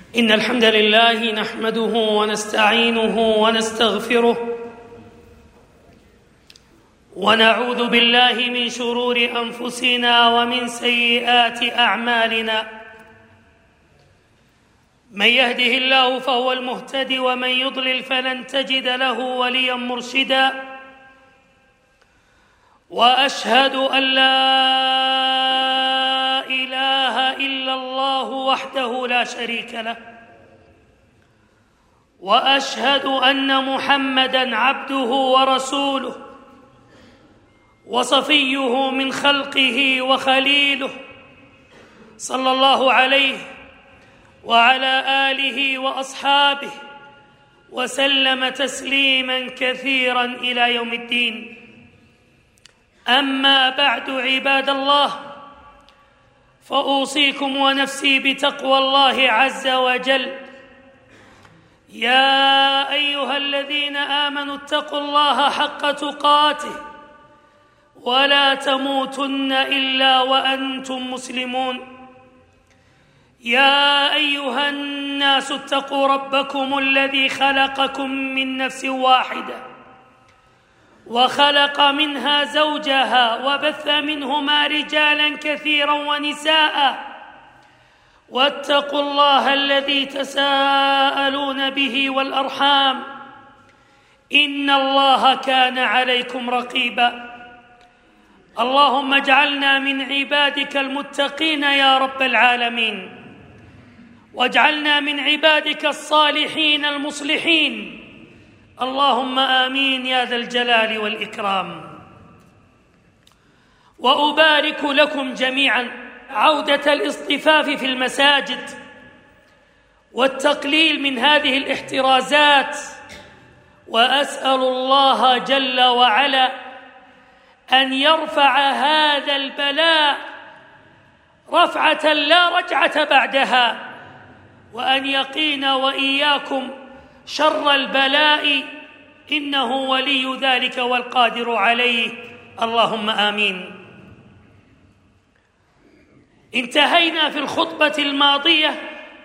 إن الحمد لله نحمده ونستعينه ونستغفره ونعوذ بالله من شرور أنفسنا ومن سيئات أعمالنا. من يهده الله فهو المهتدي ومن يضلل فلن تجد له وليا مرشدا. وأشهد أن لا إله إلا الله وحده لا شريك له، وأشهد أن محمدًا عبده ورسوله وصفيه من خلقه وخليله، صلى الله عليه وعلى آله وأصحابه وسلم تسليماً كثيراً إلى يوم الدين. أما بعد، عباد الله، فأوصيكم ونفسي بتقوى الله عز وجل. يا أيها الذين آمنوا اتقوا الله حق تقاته ولا تموتن إلا وأنتم مسلمون. يا أيها الناس اتقوا ربكم الذي خلقكم من نفس واحدة وخلق منها زوجها وبث منهما رجالا كثيرا ونساء، واتقوا الله الذي تساءلون به والأرحام، إن الله كان عليكم رقيبا. اللهم اجعلنا من عبادك المتقين يا رب العالمين، واجعلنا من عبادك الصالحين المصلحين، اللهم آمين يا ذا الجلال والإكرام. وأبارك لكم جميعا عودة الاصطفاف في المساجد والتقليل من هذه الاحترازات، وأسأل الله جل وعلا أن يرفع هذا البلاء رفعة لا رجعة بعدها، وأن يقينا وإياكم شر البلاء، إنه ولي ذلك والقادر عليه، اللهم آمين. انتهينا في الخطبة الماضية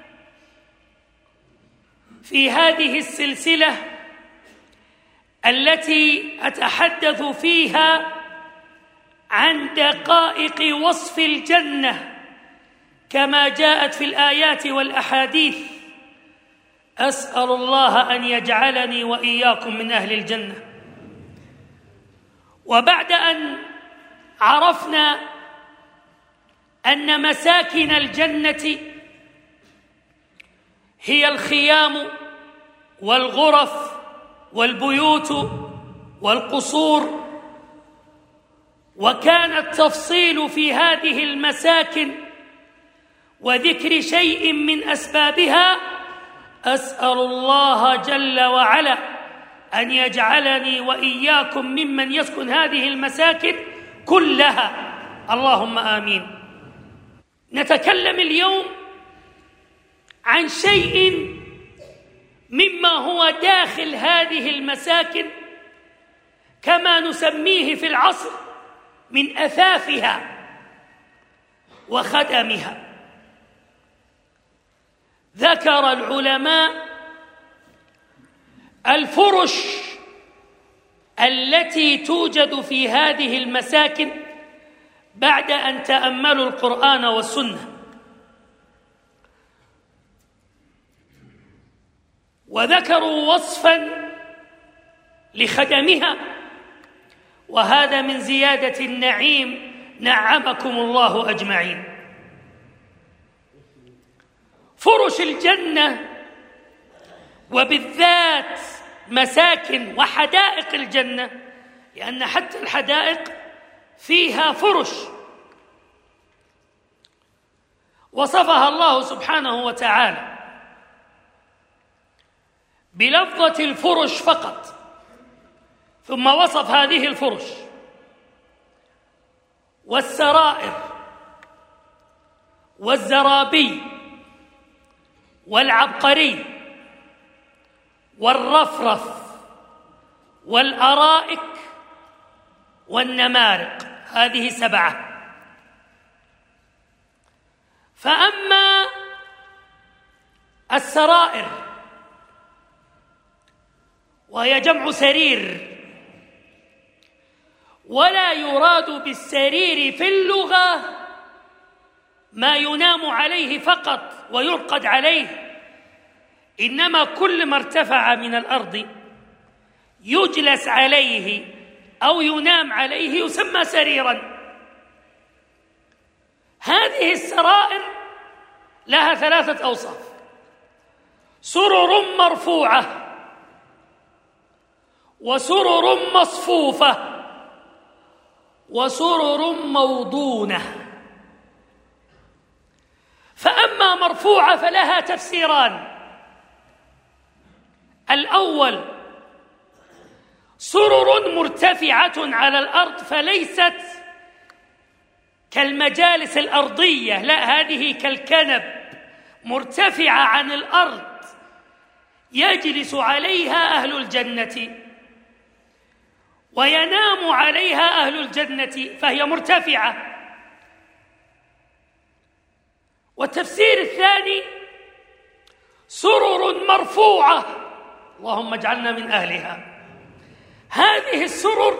في هذه السلسلة التي أتحدث فيها عن دقائق وصف الجنة كما جاءت في الآيات والأحاديث. أسأل الله أن يجعلني وإياكم من أهل الجنة. وبعد أن عرفنا أن مساكن الجنة هي الخيام والغرف والبيوت والقصور، وكان التفصيل في هذه المساكن وذكر شيء من أسبابها، أسأل الله جل وعلا أن يجعلني وإياكم ممن يسكن هذه المساكن كلها، اللهم آمين. نتكلم اليوم عن شيء مما هو داخل هذه المساكن، كما نسميه في العصر من أثاثها وخدمها. ذكر العلماء الفرش التي توجد في هذه المساكن بعد أن تأملوا القرآن والسنة، وذكروا وصفاً لخدمها، وهذا من زيادة النعيم، نعمكم الله أجمعين. فرش الجنة، وبالذات مساكن وحدائق الجنة، لأن حتى الحدائق فيها فرش، وصفها الله سبحانه وتعالى بلفظة الفرش فقط، ثم وصف هذه الفرش والسرائر والزرابي والعبقري والرفرف والأرائك والنمارق، هذه 7. فأما السرائر، وهي جمع سرير، ولا يراد بالسرير في اللغة ما ينام عليه فقط ويرقد عليه، إنما كل ما ارتفع من الأرض يجلس عليه أو ينام عليه يسمى سريرا. هذه السرائر لها 3 أوصاف: سرر مرفوعة، وسرر مصفوفة، وسرر موضونة. فأما مرفوعة فلها تفسيران: الأول سرر مرتفعة على الأرض فليست كالمجالس الأرضية، لا، هذه كالكنب مرتفعة عن الأرض يجلس عليها أهل الجنة وينام عليها أهل الجنة، فهي مرتفعة. والتفسير الثاني سرر مرفوعة، اللهم اجعلنا من أهلها. هذه السرر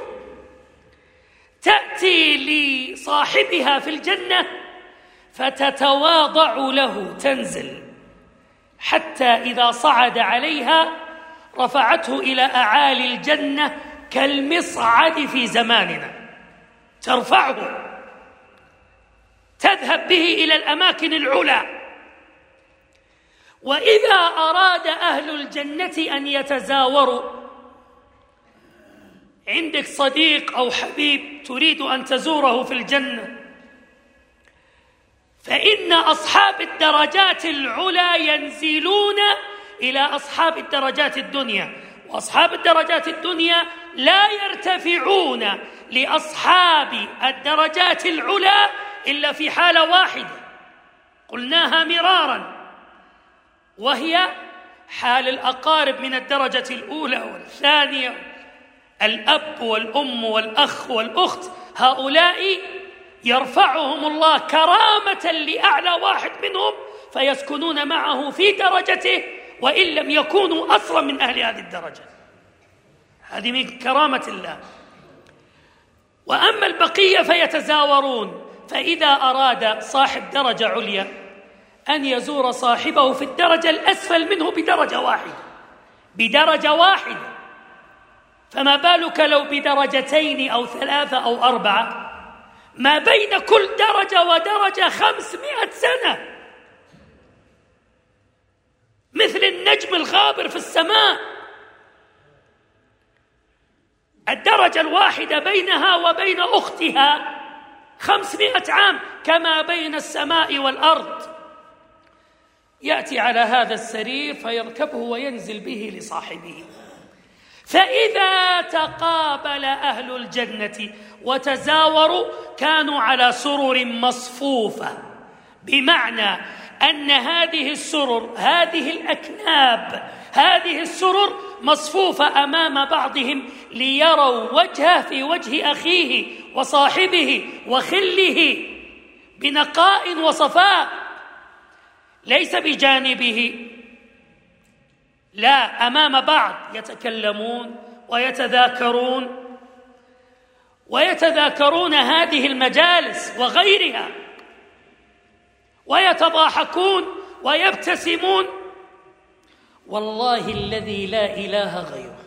تأتي لصاحبها في الجنة فتتواضع له، تنزل حتى إذا صعد عليها رفعته إلى أعالي الجنة كالمصعد في زماننا، ترفعه، تذهب به إلى الأماكن العلى. وإذا أراد أهل الجنة أن يتزاوروا، عندك صديق أو حبيب تريد أن تزوره في الجنة، فإن أصحاب الدرجات العلى ينزلون إلى أصحاب الدرجات الدنيا، وأصحاب الدرجات الدنيا لا يرتفعون لأصحاب الدرجات العلى إلا في حالة واحدة قلناها مرارا، وهي حال الأقارب من الدرجة الأولى والثانية، الأب والأم والأخ والأخت، هؤلاء يرفعهم الله كرامة لأعلى واحد منهم فيسكنون معه في درجته وإن لم يكونوا أصلا من أهل هذه الدرجة. هذه من كرامة الله. وأما البقية فيتزاورون، فإذا أراد صاحب درجة عليا أن يزور صاحبه في الدرجة الأسفل منه بدرجة واحدة، فما بالك لو بدرجتين أو 3 أو 4؟ ما بين كل درجة ودرجة 500 سنة، مثل النجم الغابر في السماء. الدرجة الواحدة بينها وبين أختها 500 عام، كما بين السماء والأرض. يأتي على هذا السرير فيركبه وينزل به لصاحبه. فإذا تقابل أهل الجنة وتزاوروا كانوا على سرر مصفوفة، بمعنى أن هذه السرر، هذه الأكناب، هذه السرر مصفوفة أمام بعضهم ليروا وجهه في وجه أخيه وصاحبه وخله بنقاء وصفاء، ليس بجانبه، لا، أمام بعض، يتكلمون ويتذاكرون هذه المجالس وغيرها، ويتضاحكون ويبتسمون. والله الذي لا إله غيره،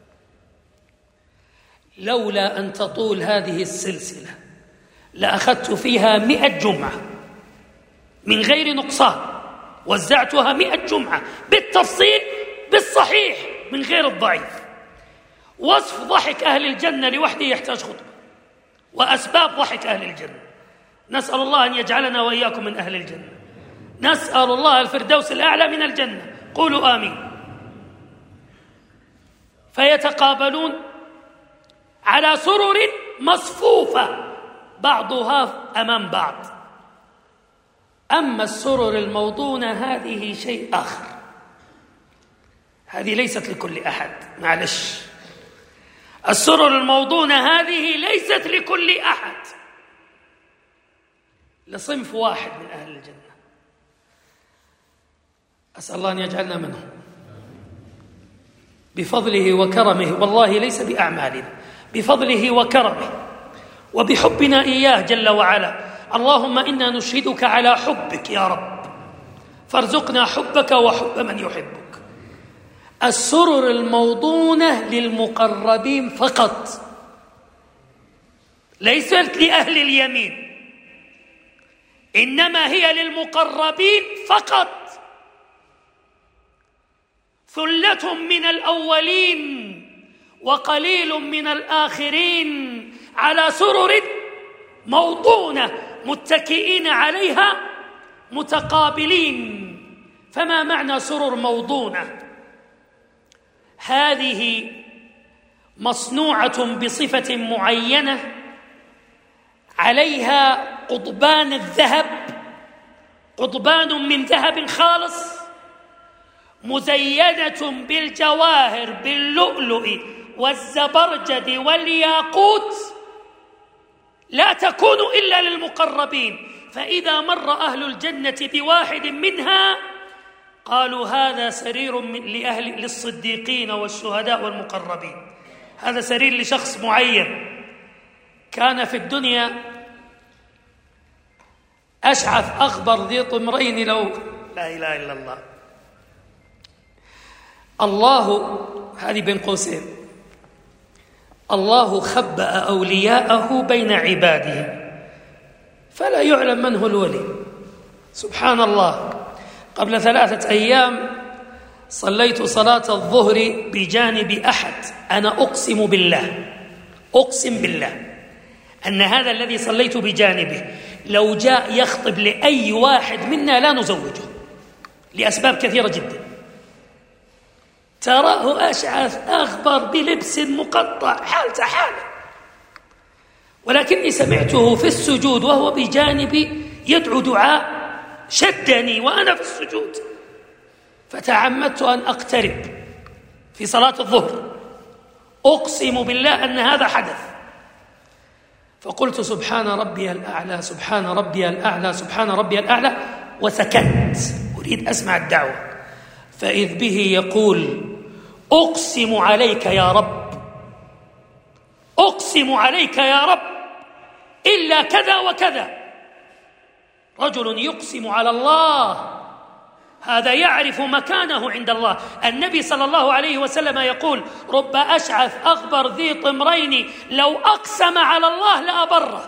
لولا أن تطول هذه السلسلة لأخذت فيها 100 جمعة من غير نقصان، وزعتها 100 جمعة بالتفصيل بالصحيح من غير الضعيف. وصف ضحك أهل الجنة لوحده يحتاج خطبة، وأسباب ضحك أهل الجنة. نسأل الله أن يجعلنا وإياكم من أهل الجنة، نسأل الله الفردوس الأعلى من الجنة، قولوا آمين. فيتقابلون على سرر مصفوفة بعضها أمام بعض. أما السرر الموضونة هذه شيء آخر، هذه ليست لكل أحد، معلش، السرر الموضونة هذه ليست لكل أحد، لصنف واحد من أهل الجنة. أسأل الله أن يجعلنا منهم بفضله وكرمه، والله ليس بأعمالنا، بفضله وكرمه وبحبنا إياه جل وعلا. اللهم إنا نشهدك على حبك يا رب، فارزقنا حبك وحب من يحبك. السرر الموضونة للمقربين فقط، ليست لأهل اليمين، إنما هي للمقربين فقط. ثلة من الأولين وقليل من الآخرين على سرر موضونة متكئين عليها متقابلين. فما معنى سرر موضونة؟ هذه مصنوعة بصفة معينة، عليها قضبان الذهب، قضبان من ذهب خالص، مزينة بالجواهر، باللؤلؤ والزبرجد والياقوت، لا تكون إلا للمقربين. فإذا مر أهل الجنة بواحد منها قالوا هذا سرير للصديقين والشهداء والمقربين، هذا سرير لشخص معين كان في الدنيا أشعث أغبر ذي طمرين، لو لا إله إلا الله. الله، هذه بين قوسين، الله خبأ أولياءه بين عباده فلا يعلم من هو الولي. سبحان الله. قبل 3 أيام صليت صلاة الظهر بجانب أحد، أنا أقسم بالله أن هذا الذي صليت بجانبه لو جاء يخطب لأي واحد منا لا نزوجه، لأسباب كثيرة جدا. تراه أشعث أغبر بلبس مقطع، حالته حاله، ولكني سمعته في السجود وهو بجانبي يدعو دعاء شدني وأنا في السجود، فتعمدت أن أقترب في صلاة الظهر، أقسم بالله أن هذا حدث. فقلت سبحان ربي الأعلى، سبحان ربي الأعلى، سبحان ربي الأعلى، وسكت أريد أسمع الدعوة. فإذ به يقول أقسم عليك يا رب، أقسم عليك يا رب إلا كذا وكذا. رجل يقسم على الله، هذا يعرف مكانه عند الله. النبي صلى الله عليه وسلم يقول رب أشعث أغبر ذي طمرين لو أقسم على الله لأبره.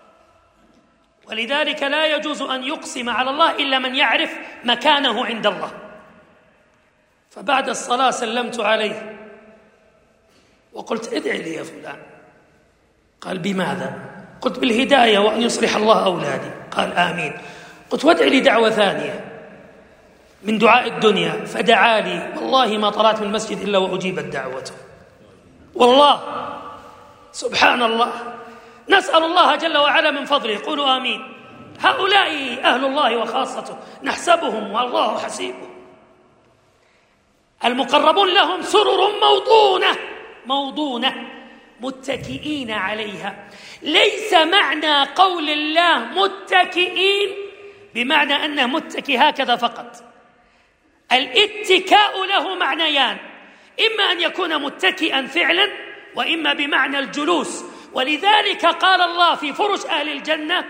ولذلك لا يجوز أن يقسم على الله إلا من يعرف مكانه عند الله. فبعد الصلاة سلمت عليه وقلت ادعي لي يا فلان. قال بماذا؟ قلت بالهداية وأن يصلح الله أولادي. قال آمين. قلت وادعي لي دعوة ثانية من دعاء الدنيا، فدعا لي، والله ما طلعت من المسجد إلا وأجيبت دعوته، والله. سبحان الله. نسأل الله جل وعلا من فضله، قولوا آمين. هؤلاء أهل الله وخاصته، نحسبهم والله حسيبهم. المقربون لهم سرر موضونة متكئين عليها. ليس معنى قول الله متكئين بمعنى أنه متكئ هكذا فقط. الاتكاء له معنيان، إما أن يكون متكئا فعلا، وإما بمعنى الجلوس. ولذلك قال الله في فرش أهل الجنة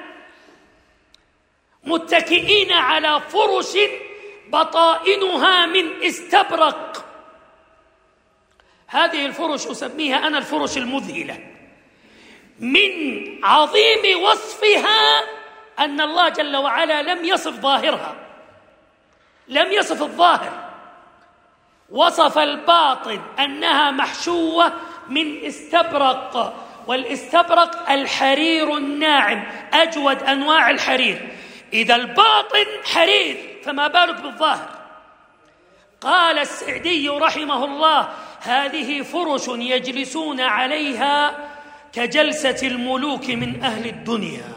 متكئين على فرش بطائنها من استبرق. هذه الفرش أسميها أنا الفرش المذهلة. من عظيم وصفها أن الله جل وعلا لم يصف ظاهرها، لم يصف الظاهر، وصف الباطن أنها محشوة من استبرق. والاستبرق الحرير الناعم، أجود أنواع الحرير. إذا الباطن حرير فما بالك بالظاهر. قال السعدي رحمه الله هذه فرش يجلسون عليها كجلسة الملوك من أهل الدنيا،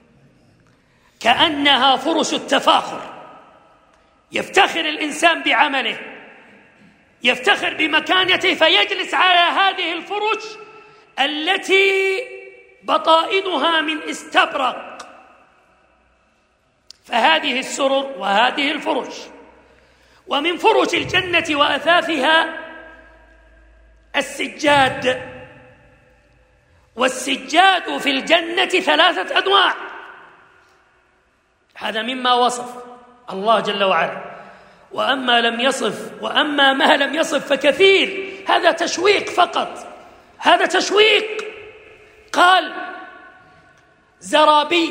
كأنها فرش التفاخر. يفتخر الإنسان بعمله، يفتخر بمكانته، فيجلس على هذه الفرش التي بطائنها من استبرق. فهذه السرر وهذه الفرش ومن فرش الجنة وأثاثها السجاد، والسجاد في الجنة 3 أنواع. هذا مما وصف الله جل وعلا، وأما ما لم يصف فكثير. هذا تشويق فقط، هذا تشويق. قال زرابي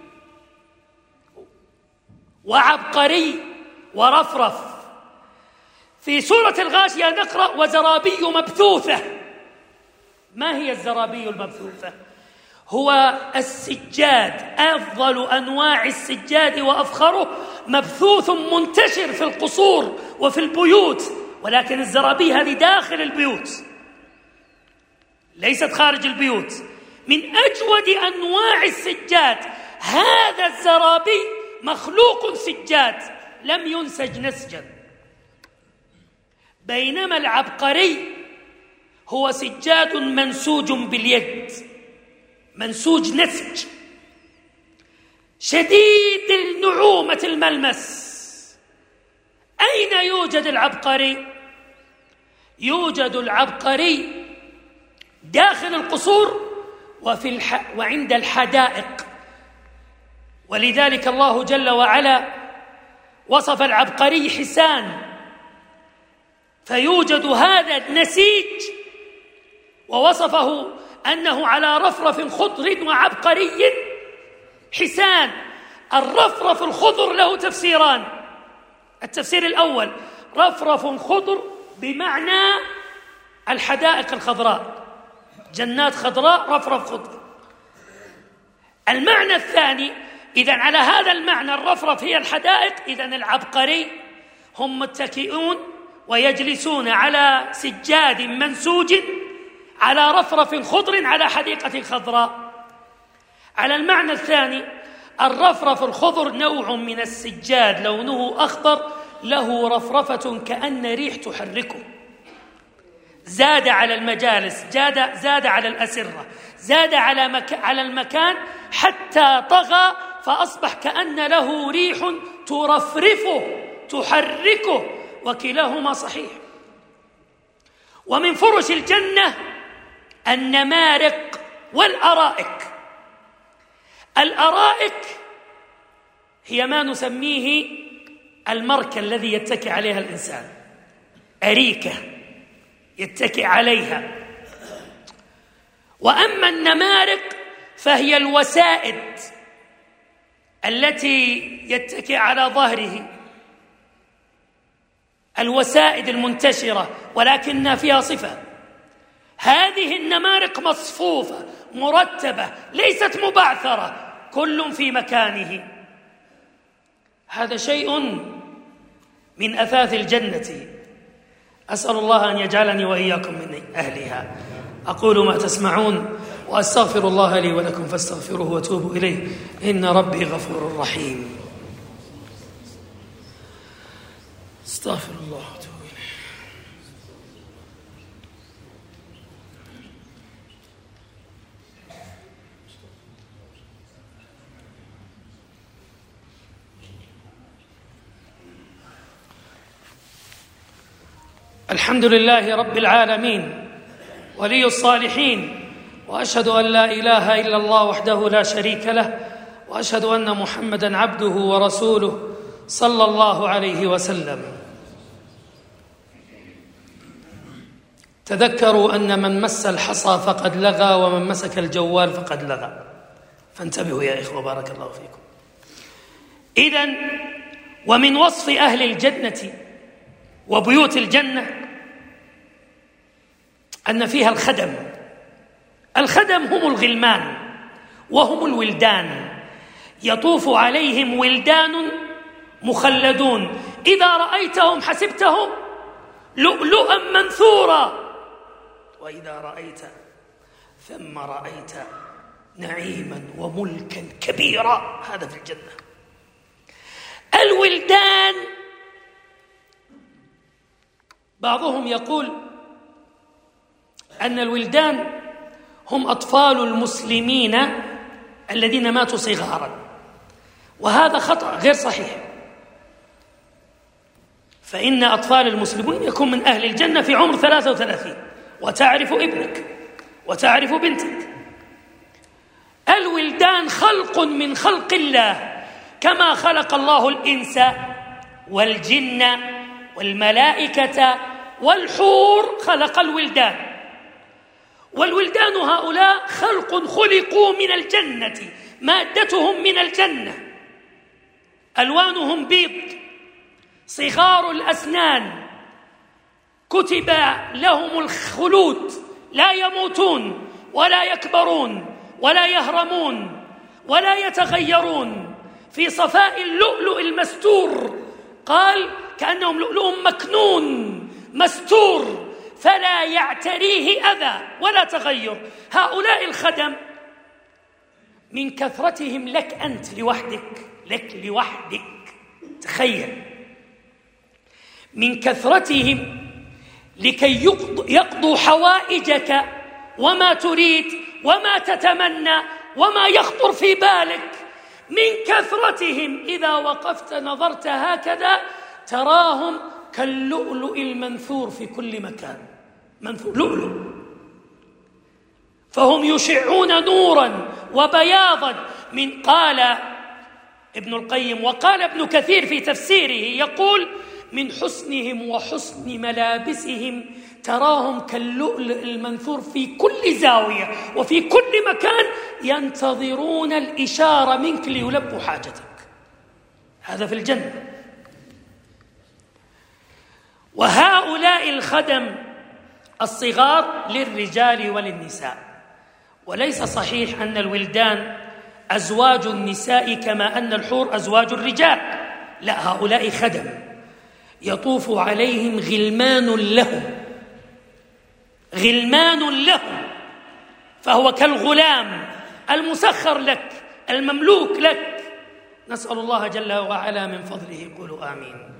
وعبقري ورفرف. في سورة الغاشية نقرأ وزرابي مبثوثة. ما هي الزرابي المبثوثة؟ هو السجاد، أفضل أنواع السجاد وأفخره، مبثوث منتشر في القصور وفي البيوت، ولكن الزرابي هذه داخل البيوت ليست خارج البيوت. من أجود أنواع السجاد هذا الزرابي، مخلوق سجاد لم ينسج نسجا، بينما العبقري هو سجاد منسوج باليد، منسوج نسج، شديد النعومة الملمس. أين يوجد العبقري؟ يوجد العبقري داخل القصور وعند الحدائق. ولذلك الله جل وعلا وصف العبقري حسان، فيوجد هذا النسيج، ووصفه أنه على رفرف خضر وعبقري حسان. الرفرف الخضر له تفسيران. التفسير الأول: رفرف خضر بمعنى الحدائق الخضراء، جنات خضراء، رفرف خضر. المعنى الثاني: إذن على هذا المعنى الرفرف هي الحدائق، إذن العبقري هم متكئون ويجلسون على سجاد منسوج على رفرف خضر على حديقة خضراء. على المعنى الثاني: الرفرف الخضر نوع من السجاد لونه أخضر، له رفرفة كأن ريح تحركه، زاد على المجالس، زاد على الأسرة، زاد على المكان حتى طغى، فأصبح كأن له ريح ترفرفه تحركه، وكلاهما صحيح. ومن فرش الجنة النمارق والأرائك. الأرائك هي ما نسميه المركة الذي يتكئ عليها الإنسان، أريكة يتكئ عليها. وأما النمارق فهي الوسائد التي يتكئ على ظهره، الوسائد المنتشرة ولكنها فيها صفة. هذه النمارق مصفوفة مرتبة، ليست مبعثرة، كل في مكانه. هذا شيء من أثاث الجنة، أسأل الله أن يجعلني وإياكم من أهلها. أقول ما تسمعون وأستغفر الله لي ولكم فاستغفروه وتوبوا إليه، إن ربي غفور رحيم. استغفر الله وتوبوا إليه. الحمد لله رب العالمين، ولي الصالحين، وأشهد أن لا إله إلا الله وحده لا شريك له، وأشهد أن محمدًا عبده ورسوله صلى الله عليه وسلم. تذكروا أن من مس الحصى فقد لغى، ومن مسك الجوال فقد لغى، فانتبهوا يا إخوة بارك الله فيكم. إذن ومن وصف أهل الجنة وبيوت الجنة أن فيها الخدم. الخدم هم الغلمان وهم الولدان، يطوف عليهم ولدان مخلدون، إذا رأيتهم حسبتهم لؤلؤا منثورا، وإذا رأيت ثم رأيت نعيما وملكا كبيرا. هذا في الجنة. الولدان بعضهم يقول أن الولدان هم أطفال المسلمين الذين ماتوا صغارا، وهذا خطأ غير صحيح. فإن أطفال المسلمين يكون من أهل الجنة في عمر 33، وتعرف ابنك وتعرف بنتك. الولدان خلق من خلق الله، كما خلق الله الإنس والجن والملائكة والحور خلق الولدان. والولدان هؤلاء خلق خلقوا من الجنة، مادتهم من الجنة، ألوانهم بيض، صغار الأسنان، كتب لهم الخلود، لا يموتون ولا يكبرون ولا يهرمون ولا يتغيرون، في صفاء اللؤلؤ المستور، قال كأنهم لؤلؤ مكنون مستور فلا يعتريه أذى ولا تغير. هؤلاء الخدم من كثرتهم لك أنت لوحدك، لك لوحدك، تخيل، من كثرتهم لكي يقضوا حوائجك وما تريد وما تتمنى وما يخطر في بالك. من كثرتهم إذا وقفت نظرت هكذا تراهم كاللؤلؤ المنثور في كل مكان، منثور لؤلؤ، فهم يشعون نورا وبياضا. من قال ابن القيم وقال ابن كثير في تفسيره، يقول من حسنهم وحسن ملابسهم تراهم كاللؤلؤ المنثور في كل زاوية وفي كل مكان، ينتظرون الإشارة منك ليلبوا حاجتك. هذا في الجنة. وهؤلاء الخدم الصغار للرجال وللنساء، وليس صحيح أن الولدان أزواج النساء كما أن الحور أزواج الرجال، لا، هؤلاء خدم يطوف عليهم غلمان لهم، غلمان لهم، فهو كالغلام المسخر لك المملوك لك. نسأل الله جل وعلا من فضله، قولوا آمين.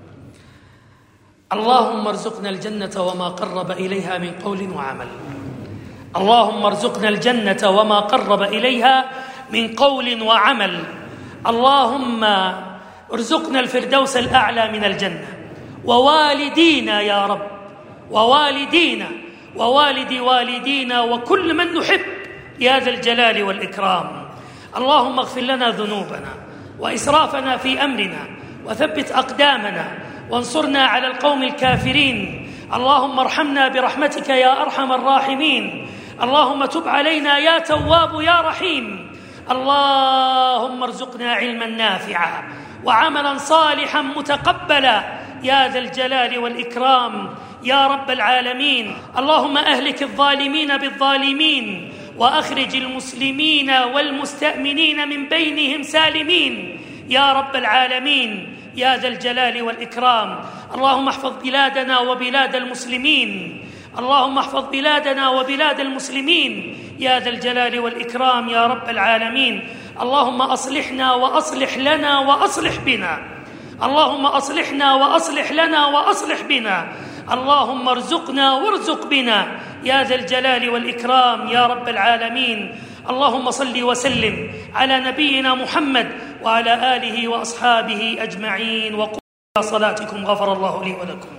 اللهم ارزقنا الجنة وما قرب إليها من قول وعمل. اللهم ارزقنا الجنة وما قرب إليها من قول وعمل. اللهم ارزقنا الفردوس الأعلى من الجنة، ووالدينا يا رب، ووالدينا ووالد والدينا وكل من نحب يا ذا الجلال والإكرام. اللهم اغفر لنا ذنوبنا وإسرافنا في أمرنا، وثبت أقدامنا، وانصرنا على القوم الكافرين. اللهم ارحمنا برحمتك يا أرحم الراحمين. اللهم تب علينا يا تواب يا رحيم. اللهم ارزقنا علما نافعا وعملا صالحا متقبلا يا ذا الجلال والإكرام يا رب العالمين. اللهم أهلك الظالمين بالظالمين، وأخرج المسلمين والمستأمنين من بينهم سالمين يا رب العالمين يا ذا الجلال والإكرام. اللهم احفظ بلادنا وبلاد المسلمين، اللهم احفظ بلادنا وبلاد المسلمين يا ذا الجلال والإكرام يا رب العالمين. اللهم أصلحنا وأصلح لنا وأصلح بنا، اللهم أصلحنا وأصلح لنا وأصلح بنا. اللهم ارزقنا وارزق بنا يا ذا الجلال والإكرام يا رب العالمين. اللهم صل وسلم على نبينا محمد وعلى آله وأصحابه أجمعين، وقوموا إلى صلاتكم غفر الله لي ولكم.